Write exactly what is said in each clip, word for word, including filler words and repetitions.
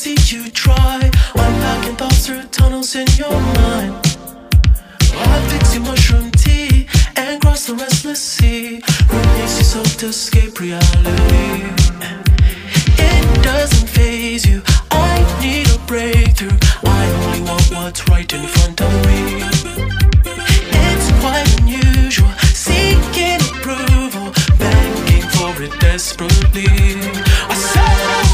see you try, unpacking thoughts through tunnels in your mind. I fix your mushroom tea and cross the restless sea. Release yourself to escape reality. It doesn't faze you, I need a breakthrough. I only want what's right in front of me. It's quite unusual, seeking approval, begging for it desperately. I said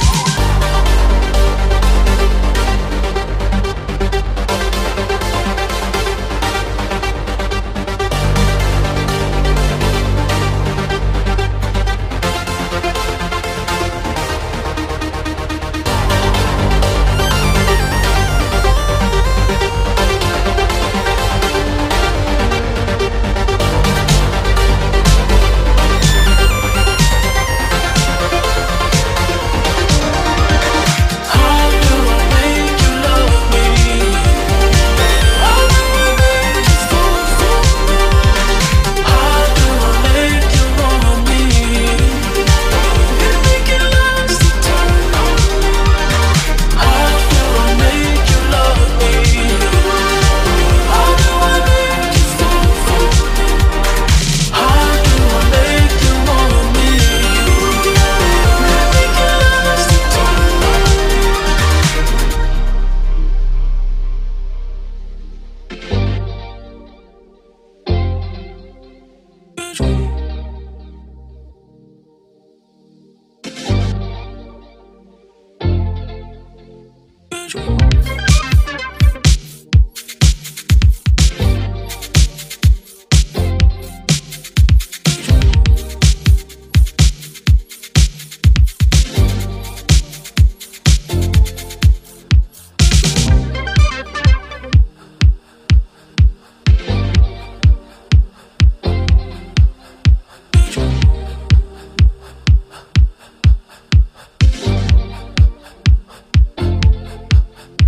you